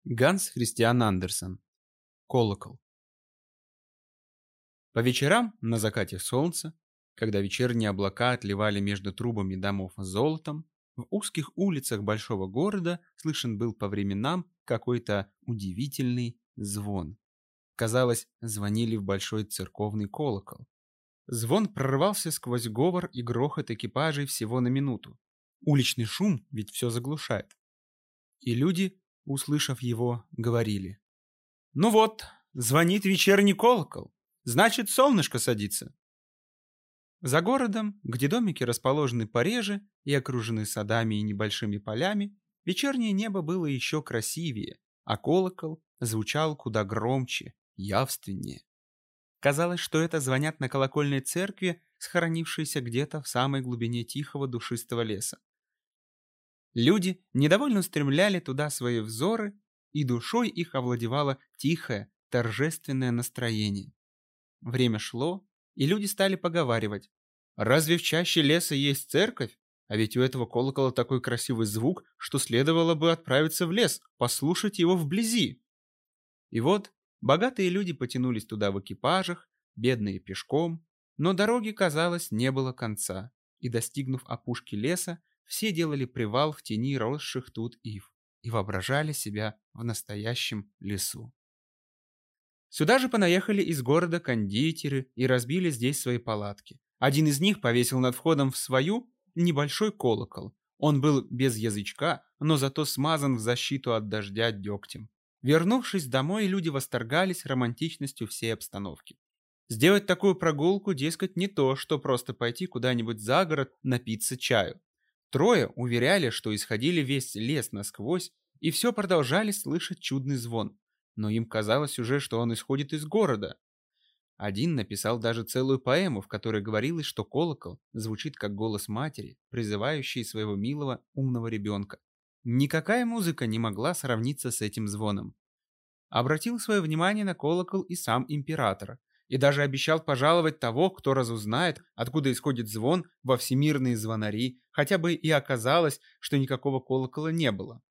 Ганс Христиан Андерсен. Колокол. По вечерам на закате солнца, когда вечерние облака отливали между трубами домов золотом, в узких улицах большого города слышен был по временам какой-то удивительный звон. Казалось, звонили в большой церковный колокол. Звон прорывался сквозь говор и грохот экипажей всего на минуту. Уличный шум ведь все заглушает. И люди, услышав его, говорили: «Ну вот, звонит вечерний колокол, значит, солнышко садится». За городом, где домики расположены пореже и окружены садами и небольшими полями, вечернее небо было еще красивее, а колокол звучал куда громче, явственнее. Казалось, что это звонят на колокольной церкви, схоронившейся где-то в самой глубине тихого душистого леса. Люди недовольно устремляли туда свои взоры, и душой их овладевало тихое, торжественное настроение. Время шло, и люди стали поговаривать: «Разве в чаще леса есть церковь? А ведь у этого колокола такой красивый звук, что следовало бы отправиться в лес, послушать его вблизи». И вот богатые люди потянулись туда в экипажах, бедные пешком, но дороги, казалось, не было конца, и, достигнув опушки леса, все делали привал в тени росших тут ив и воображали себя в настоящем лесу. Сюда же понаехали из города кондитеры и разбили здесь свои палатки. Один из них повесил над входом в свою небольшой колокол. Он был без язычка, но зато смазан в защиту от дождя дегтем. Вернувшись домой, люди восторгались романтичностью всей обстановки. Сделать такую прогулку, дескать, не то, что просто пойти куда-нибудь за город напиться чаю. Трое уверяли, что исходили весь лес насквозь, и все продолжали слышать чудный звон. Но им казалось уже, что он исходит из города. Один написал даже целую поэму, в которой говорилось, что колокол звучит как голос матери, призывающей своего милого умного ребенка. Никакая музыка не могла сравниться с этим звоном. Обратил свое внимание на колокол и сам император, и даже обещал пожаловать того, кто разузнает, откуда исходит звон, во всемирные звонари, хотя бы и оказалось, что никакого колокола не было.